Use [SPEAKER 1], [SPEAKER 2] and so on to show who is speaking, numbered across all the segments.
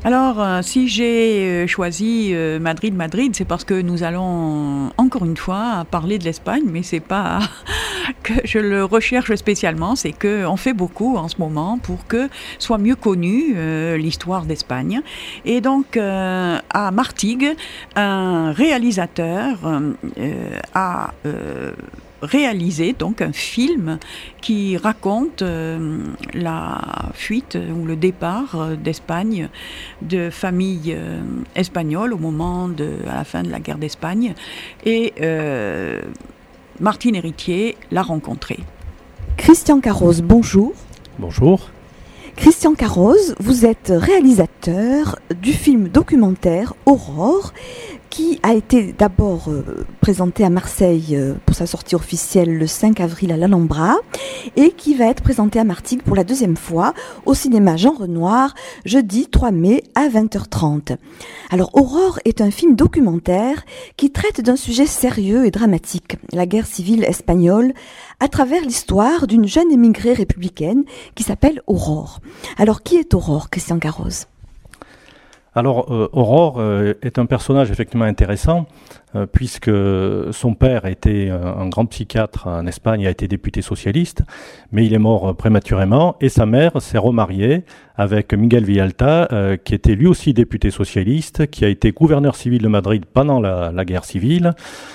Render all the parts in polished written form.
[SPEAKER 1] Alors, si j'ai choisi Madrid, c'est parce que nous allons encore une fois parler de l'Espagne, mais c'est pas que je le recherche spécialement, c'est qu'on fait beaucoup en ce moment pour que soit mieux connue l'histoire d'Espagne. Et donc, à Martigues, un réalisateur a réalisé donc un film qui raconte la fuite ou le départ d'Espagne de familles espagnoles à la fin de la guerre d'Espagne, et Martine Héritier l'a rencontré.
[SPEAKER 2] Christian Carroz, bonjour.
[SPEAKER 3] Bonjour.
[SPEAKER 2] Christian Carroz, vous êtes réalisateur du film documentaire Aurore, qui a été d'abord présenté à Marseille pour sa sortie officielle le 5 avril à l'Alhambra, et qui va être présenté à Martigues pour la deuxième fois au cinéma Jean Renoir, jeudi 3 mai à 20h30. Alors Aurore est un film documentaire qui traite d'un sujet sérieux et dramatique, la guerre civile espagnole, à travers l'histoire d'une jeune émigrée républicaine qui s'appelle Aurore. Alors qui est Aurore, Christian Carroz ?
[SPEAKER 3] Alors, Aurore est un personnage effectivement intéressant, puisque son père était un grand psychiatre en Espagne, a été député socialiste, mais il est mort prématurément, et sa mère s'est remariée avec Miguel Villalta, qui était lui aussi député socialiste, qui a été gouverneur civil de Madrid pendant la guerre civile,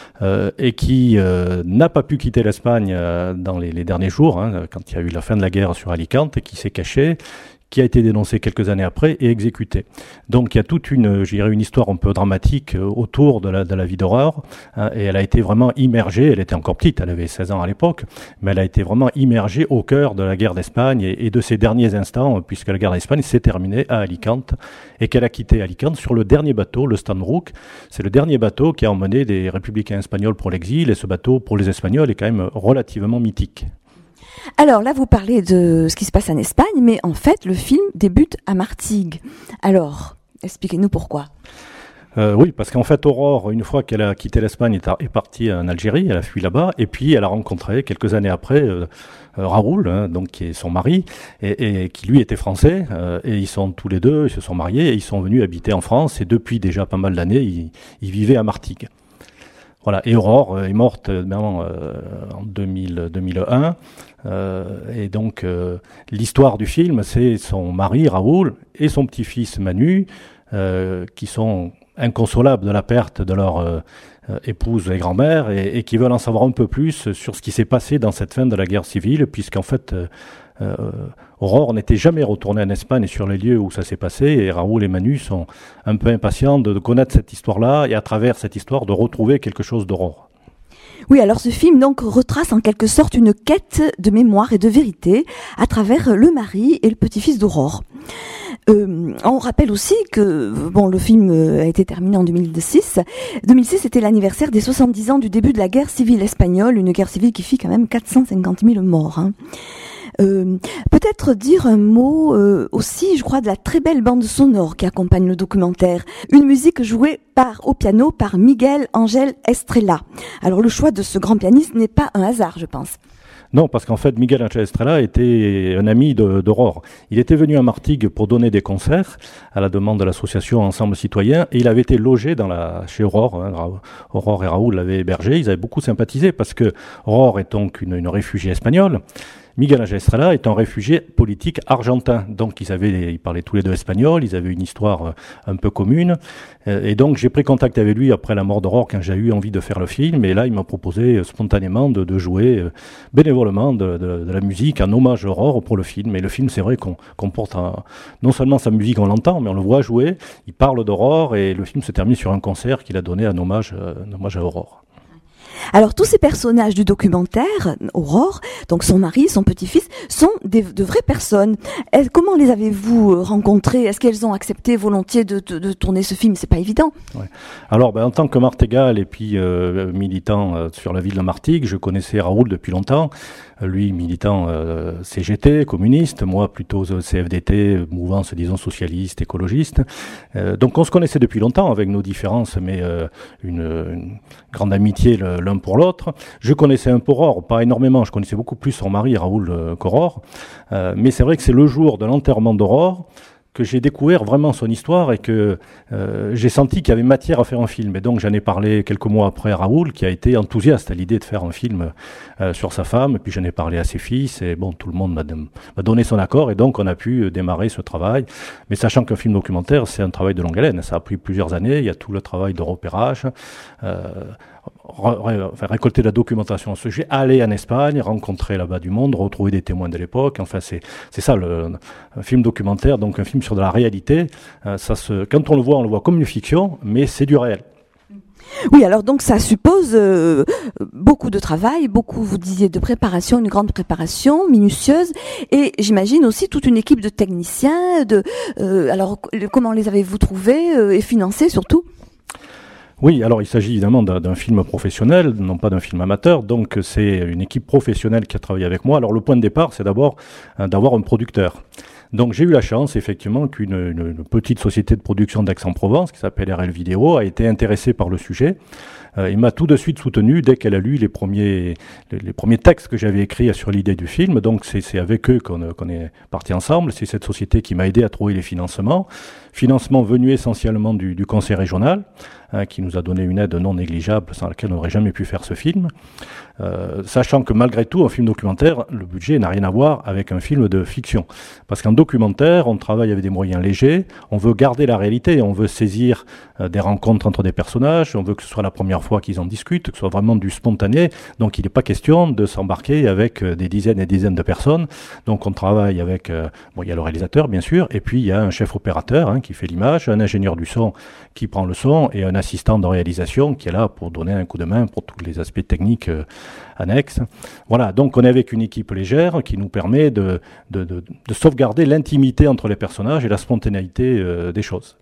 [SPEAKER 3] et qui n'a pas pu quitter l'Espagne dans les derniers jours, quand il y a eu la fin de la guerre sur Alicante, et qui s'est caché, qui a été dénoncé quelques années après et exécuté. Donc il y a toute une histoire un peu dramatique autour de la vie d'Aurore, et elle a été vraiment immergée, elle était encore petite, elle avait 16 ans à l'époque, mais elle a été vraiment immergée au cœur de la guerre d'Espagne et de ses derniers instants, puisque la guerre d'Espagne s'est terminée à Alicante, et qu'elle a quitté Alicante sur le dernier bateau, le Stanbrook. C'est le dernier bateau qui a emmené des républicains espagnols pour l'exil, et ce bateau, pour les Espagnols, est quand même relativement mythique.
[SPEAKER 2] Alors là, vous parlez de ce qui se passe en Espagne, mais en fait, le film débute à Martigues. Alors, expliquez-nous pourquoi.
[SPEAKER 3] Oui, parce qu'en fait, Aurore, une fois qu'elle a quitté l'Espagne, est partie en Algérie, elle a fui là-bas, et puis elle a rencontré, quelques années après, Raoul, donc qui est son mari, et qui lui était français, et ils sont tous les deux, ils se sont mariés, et ils sont venus habiter en France, et depuis déjà pas mal d'années, ils vivaient à Martigues. Voilà, et Aurore est morte en 2001, et donc l'histoire du film, c'est son mari Raoul et son petit-fils Manu, qui sont inconsolables de la perte de leur épouse et grand-mère, et qui veulent en savoir un peu plus sur ce qui s'est passé dans cette fin de la guerre civile, puisqu'en fait Aurore n'était jamais retournée en Espagne sur les lieux où ça s'est passé, et Raoul et Manu sont un peu impatients de connaître cette histoire-là, et à travers cette histoire de retrouver quelque chose d'Aurore.
[SPEAKER 2] Oui, alors ce film donc retrace en quelque sorte une quête de mémoire et de vérité à travers le mari et le petit-fils d'Aurore. On rappelle aussi que le film a été terminé en 2006. 2006, c'était l'anniversaire des 70 ans du début de la guerre civile espagnole, une guerre civile qui fit quand même 450 000 morts. Peut-être dire un mot aussi, je crois, de la très belle bande sonore qui accompagne le documentaire. Une musique jouée au piano par Miguel Ángel Estrella. Alors le choix de ce grand pianiste n'est pas un hasard, je pense.
[SPEAKER 3] Non, parce qu'en fait, Miguel Ángel Estrella était un ami d'Aurore. Il était venu à Martigues pour donner des concerts à la demande de l'association Ensemble Citoyen, et il avait été logé chez Aurore. Aurore et Raoul l'avaient hébergé. Ils avaient beaucoup sympathisé parce que Aurore est donc une réfugiée espagnole. Miguel Ángel Estrella est un réfugié politique argentin, donc ils parlaient tous les deux espagnol, ils avaient une histoire un peu commune, et donc j'ai pris contact avec lui après la mort d'Aurore quand j'ai eu envie de faire le film, et là il m'a proposé spontanément de jouer bénévolement de la musique en hommage à Aurore pour le film. Et le film, c'est vrai qu'on porte non seulement sa musique, on l'entend, mais on le voit jouer, il parle d'Aurore, et le film se termine sur un concert qu'il a donné en hommage à Aurore.
[SPEAKER 2] Alors tous ces personnages du documentaire, Aurore, donc son mari, son petit-fils, sont de vraies personnes. Comment les avez-vous rencontrées ? Est-ce qu'elles ont accepté volontiers de tourner ce film ? C'est pas évident.
[SPEAKER 3] Ouais. Alors, en tant que martégal et puis militant sur la ville de Martigues, je connaissais Raoul depuis longtemps. Lui, militant CGT, communiste, moi plutôt CFDT, mouvance, disons, socialiste, écologiste. Donc on se connaissait depuis longtemps avec nos différences, mais une grande amitié l'un pour l'autre. Je connaissais un peu Aurore, pas énormément, je connaissais beaucoup plus son mari Raoul qu'Aurore. Mais c'est vrai que c'est le jour de l'enterrement d'Aurore que j'ai découvert vraiment son histoire et que j'ai senti qu'il y avait matière à faire un film. Et donc j'en ai parlé quelques mois après à Raoul, qui a été enthousiaste à l'idée de faire un film sur sa femme. Et puis j'en ai parlé à ses fils et bon, tout le monde m'a donné son accord et donc on a pu démarrer ce travail. Mais sachant qu'un film documentaire, c'est un travail de longue haleine. Ça a pris plusieurs années. Il y a tout le travail de repérage. Récolter de la documentation à ce sujet, aller en Espagne, rencontrer là-bas du monde, retrouver des témoins de l'époque. Enfin, c'est ça un film documentaire, donc un film sur de la réalité. Quand on le voit comme une fiction, mais c'est du réel.
[SPEAKER 2] Oui, alors donc ça suppose beaucoup de travail, beaucoup, vous disiez, de préparation, une grande préparation minutieuse, et j'imagine aussi toute une équipe de techniciens. Alors, comment les avez-vous trouvés et financés surtout ?
[SPEAKER 3] Oui, alors il s'agit évidemment d'un film professionnel, non pas d'un film amateur, donc c'est une équipe professionnelle qui a travaillé avec moi. Alors le point de départ, c'est d'abord d'avoir un producteur. Donc j'ai eu la chance effectivement qu'une petite société de production d'Aix-en-Provence qui s'appelle RL Vidéo a été intéressée par le sujet. Il m'a tout de suite soutenu dès qu'elle a lu les premiers textes que j'avais écrits sur l'idée du film. Donc c'est avec eux qu'on est parti ensemble. C'est cette société qui m'a aidé à trouver les financements venus essentiellement du conseil régional, qui nous a donné une aide non négligeable sans laquelle on n'aurait jamais pu faire ce film. Sachant que malgré tout, un film documentaire, le budget n'a rien à voir avec un film de fiction. Parce qu'en documentaire, on travaille avec des moyens légers, on veut garder la réalité, on veut saisir des rencontres entre des personnages, on veut que ce soit la première fois qu'ils en discutent, que ce soit vraiment du spontané. Donc il n'est pas question de s'embarquer avec des dizaines et des dizaines de personnes. Donc on travaille avec, il y a le réalisateur bien sûr, et puis il y a un chef opérateur qui fait l'image, un ingénieur du son qui prend le son, et un assistant de réalisation qui est là pour donner un coup de main pour tous les aspects techniques annexes. Voilà, donc on est avec une équipe légère qui nous permet de sauvegarder l'intimité entre les personnages et la spontanéité des choses.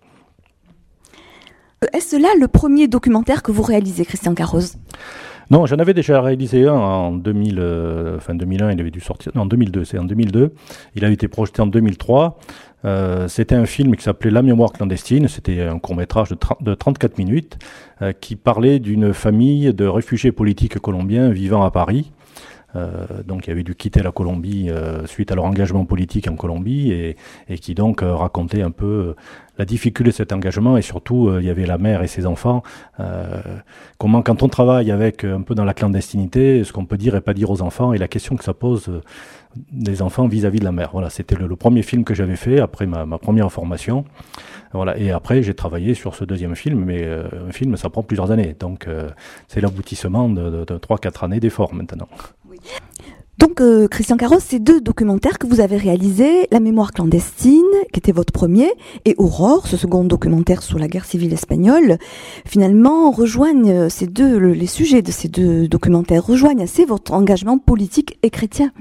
[SPEAKER 2] Est-ce là le premier documentaire que vous réalisez, Christian Carroz ?
[SPEAKER 3] Non, j'en avais déjà réalisé un en 2001, il avait dû sortir, non, en 2002, c'est en 2002. Il a été projeté en 2003. C'était un film qui s'appelait La mémoire clandestine. C'était un court-métrage de 34 minutes qui parlait d'une famille de réfugiés politiques colombiens vivant à Paris. Donc qui avait dû quitter la Colombie suite à leur engagement politique en Colombie et qui donc racontait un peu la difficulté de cet engagement et surtout il y avait la mère et ses enfants. Comment quand on travaille avec un peu dans la clandestinité, ce qu'on peut dire et pas dire aux enfants et la question que ça pose des enfants vis-à-vis de la mère. Voilà, c'était le premier film que j'avais fait après ma première formation. Voilà, et après j'ai travaillé sur ce deuxième film, mais un film ça prend plusieurs années, donc c'est l'aboutissement de 3-4 années d'efforts maintenant.
[SPEAKER 2] Oui. Donc Christian Carroz, ces deux documentaires que vous avez réalisés, La mémoire clandestine, qui était votre premier, et Aurore, ce second documentaire sur la guerre civile espagnole, finalement rejoignent les sujets de ces deux documentaires rejoignent assez votre engagement politique et chrétien.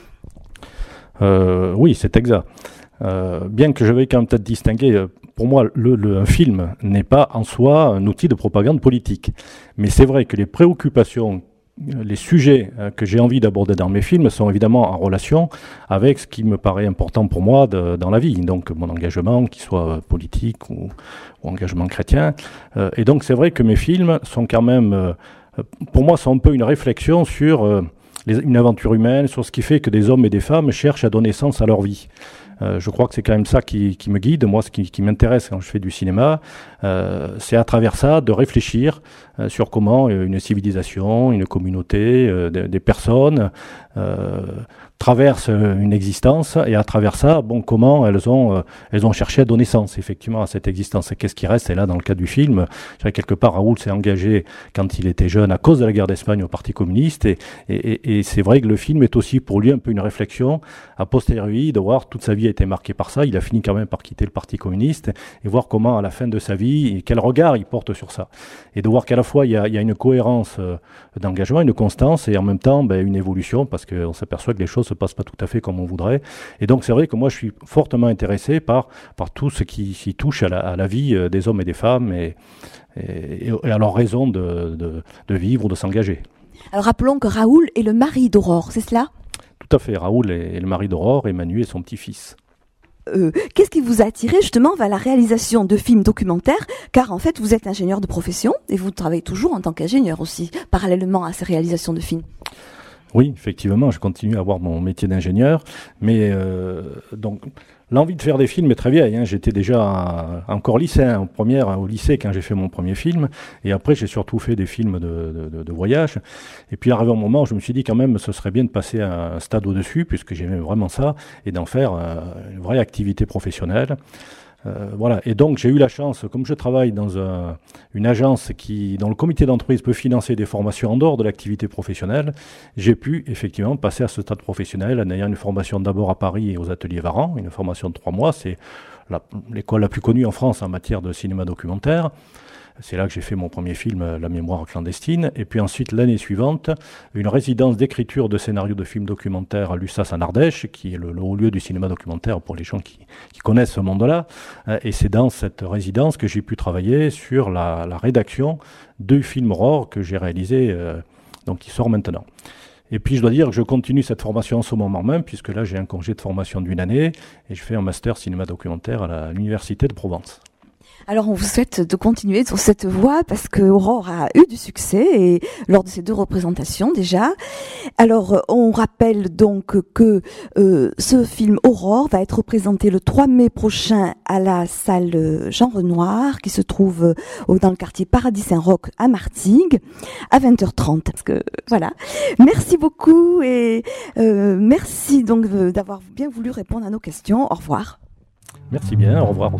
[SPEAKER 3] Oui, c'est exact. Bien que je vais quand même peut-être distinguer, pour moi, un film n'est pas en soi un outil de propagande politique. Mais c'est vrai que les préoccupations, les sujets que j'ai envie d'aborder dans mes films sont évidemment en relation avec ce qui me paraît important pour moi dans la vie. Donc mon engagement, qu'il soit politique ou engagement chrétien. Et donc c'est vrai que mes films sont quand même, pour moi, sont un peu une réflexion sur une aventure humaine, sur ce qui fait que des hommes et des femmes cherchent à donner sens à leur vie. Je crois que c'est quand même ça qui me guide. Moi, ce qui m'intéresse quand je fais du cinéma, c'est à travers ça de réfléchir sur comment une civilisation, une communauté, des personnes traversent une existence et à travers ça, comment elles ont cherché à donner sens effectivement à cette existence. Et qu'est-ce qui reste? Et là, dans le cas du film, je dirais quelque part, Raoul s'est engagé quand il était jeune à cause de la guerre d'Espagne au Parti communiste et c'est vrai que le film est aussi pour lui un peu une réflexion a posteriori de voir toute sa vie a été marquée par ça. Il a fini quand même par quitter le Parti communiste et voir comment à la fin de sa vie, et quel regard il porte sur ça. Et de voir qu'à la fois il y a une cohérence d'engagement, une constance et en même temps une évolution parce qu'on s'aperçoit que les choses se passent pas tout à fait comme on voudrait. Et donc c'est vrai que moi je suis fortement intéressé par tout ce qui s'y touche à la vie des hommes et des femmes et à leur raison de vivre, de s'engager.
[SPEAKER 2] Alors rappelons que Raoul est le mari d'Aurore, c'est cela ?
[SPEAKER 3] Tout à fait, Raoul est le mari d'Aurore et Manu est son petit-fils.
[SPEAKER 2] Qu'est-ce qui vous a attiré justement vers la réalisation de films documentaires ? Car en fait vous êtes ingénieur de profession et vous travaillez toujours en tant qu'ingénieur aussi, parallèlement à ces réalisations de films. Oui,
[SPEAKER 3] effectivement, je continue à avoir mon métier d'ingénieur, mais donc L'envie de faire des films est très vieille. J'étais déjà encore lycéen, au lycée quand j'ai fait mon premier film. Et après, j'ai surtout fait des films de voyage. Et puis, arrivé un moment où je me suis dit quand même, ce serait bien de passer à un stade au-dessus, puisque j'aimais vraiment ça, et d'en faire une vraie activité professionnelle. Voilà. Et donc, j'ai eu la chance, comme je travaille dans une agence dont le comité d'entreprise peut financer des formations en dehors de l'activité professionnelle, j'ai pu effectivement passer à ce stade professionnel en ayant une formation d'abord à Paris et aux ateliers Varan, une formation de 3 mois. C'est l'école la plus connue en France en matière de cinéma documentaire. C'est là que j'ai fait mon premier film, La mémoire clandestine. Et puis ensuite, l'année suivante, une résidence d'écriture de scénarios de films documentaires à Lussas en Ardèche, qui est le haut lieu du cinéma documentaire pour les gens qui connaissent ce monde-là. Et c'est dans cette résidence que j'ai pu travailler sur la rédaction de films Aurore que j'ai réalisé, donc qui sort maintenant. Et puis je dois dire que je continue cette formation en ce moment même, puisque là j'ai un congé de formation d'1 année, et je fais un master cinéma documentaire à l'Université de Provence.
[SPEAKER 2] Alors on vous souhaite de continuer sur cette voie parce que Aurore a eu du succès et lors de ces 2 représentations déjà. Alors on rappelle donc que ce film Aurore va être présenté le 3 mai prochain à la salle Jean Renoir qui se trouve dans le quartier Paradis Saint-Roch à Martigues à 20h30. Parce que voilà. Merci beaucoup et merci donc d'avoir bien voulu répondre à nos questions. Au revoir.
[SPEAKER 3] Merci bien, au revoir.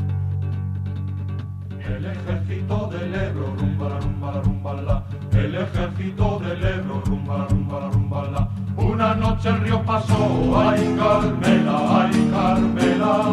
[SPEAKER 4] El ejército del Ebro, rumba la rumba la rumba la. El ejército del Ebro, rumba la rumba la rumba la. Una noche el río pasó, ay Carmela, ay Carmela.